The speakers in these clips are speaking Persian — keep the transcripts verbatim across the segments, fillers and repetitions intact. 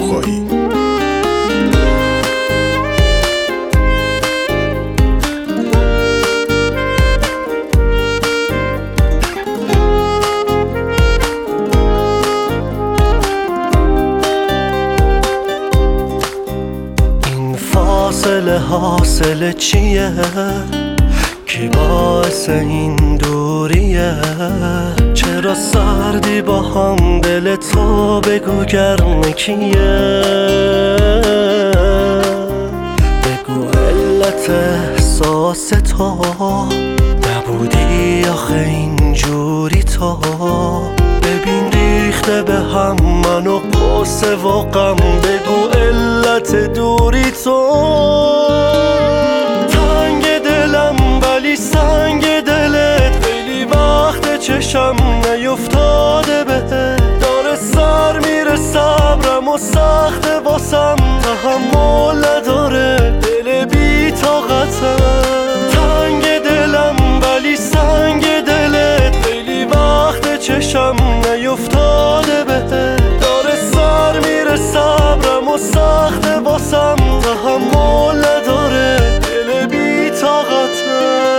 آقایی. این فاصله حاصل چیه؟ کی باعث این دوریه؟ چرا سردی با هم دل تو؟ بگو گرم کیه؟ بگو علت احساس تو نبودی آخه اینجوری تو. ببین ریخته به هم منو قصه و غم، بگو علت دوری تو. سنگ دلت خیلی وقت چشم نیفتاده بهت، داره سر میره صبرم و سخت واسم، تحمل نداره دل بی طاقتم. تنگ دلم ولی سنگ دلت خیلی وقت چشم نیفتاده بهت، داره سر میره صبرم و سخت واسم، تحمل نداره دل بی طاقتم.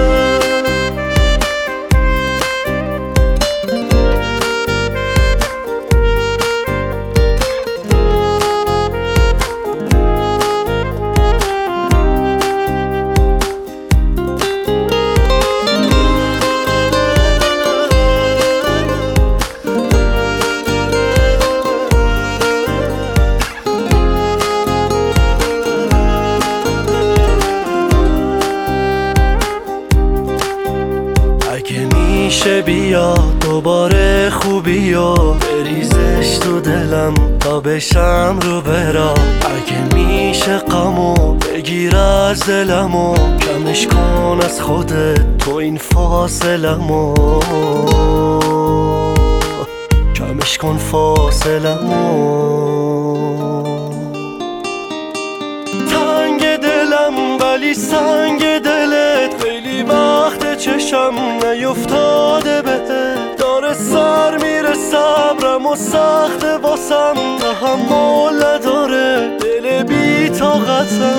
میشه بیا دوباره خوبی و بریزش تو دلم تا بشم رو برا. اگه میشه غمو بگیر از دلمو، کمش کن از خودت تو این فاصلمو، کمش کن فاصلمو. تنگ دلم ولی سنگ دلت خیلی وقت چشم نیفتاده بهت، داره سر میره صبرم و سخت واسم، تحمل نداره دل بی طاقتم.